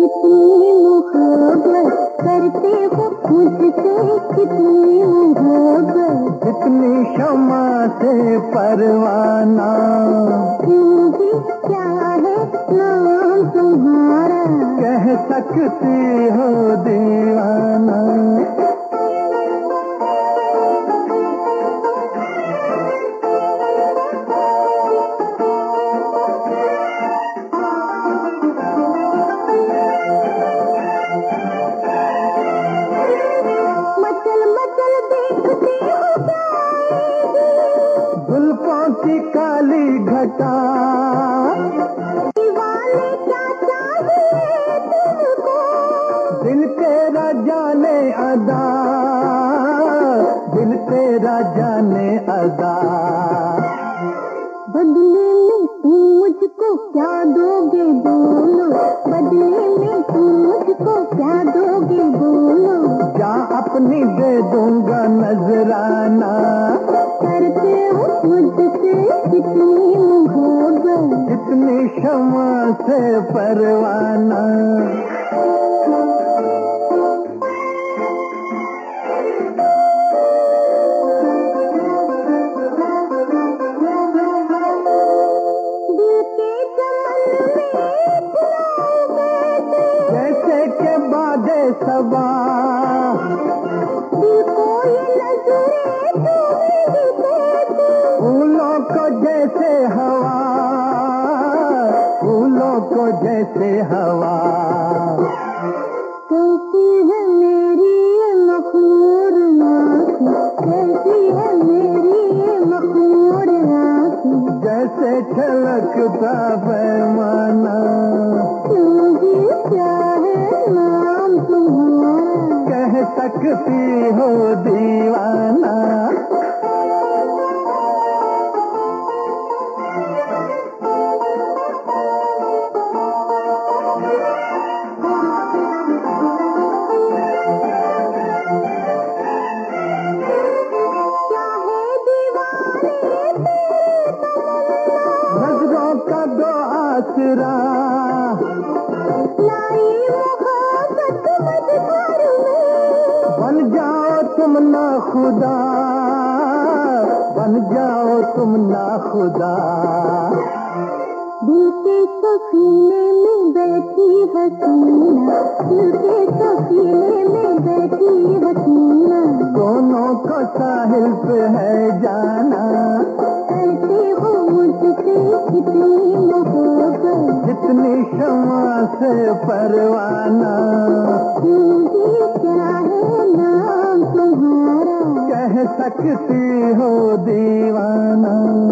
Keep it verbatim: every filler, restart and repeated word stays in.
कितनी मोहब्बत करते हो मुझसे, कितनी मोहब्बत। कितनी क्षमा से परवाना, क्यों भी क्या है नाम तुम्हारा, कह सकती हो दीवाना। जुल्फों की काली घटा, दीवाने क्या चाहिए तुमको, दिल तेरा जाने अदा, दिल तेरा जाने अदा। बदले में तुम मुझको क्या दोगे बोलो, बदले में तुम मुझको क्या दोगे बोलो। क्या अपनी दे दूंगा नजराना, करते हो मुझसे कितनी मोहब्बत, कितनी क्षमा से परवाना। दिल के चमन में जैसे के बादे सबा, दिल को ये नजरें चूमेगी कैसे, फूलों को जैसे हवा, फूलों को जैसे हवा। कैसी है मेरी ये मखमूर आँखें, कैसी है मेरी ये मखमूर आँखें। जैसे छलकता पैमाना, क्यों भी क्या है नाम तुम्हारा, कह सकती हो दीवाना। नजरों का दो आसरा, लाई मोहब्बत मझधार में, बन जाओ तुम ना खुदा, बन जाओ तुम ना खुदा। दिल के सफीने में बैठी हसीना, दिल के सफीने में बैठी हसीना। दोनों को साहिल पे है जाना, करते हो मुझसे कितनी मोहब्बत, जितनी क्षमा से परवाना। क्यों भी क्या है नाम तुम्हारा, कह सकती हो दीवाना।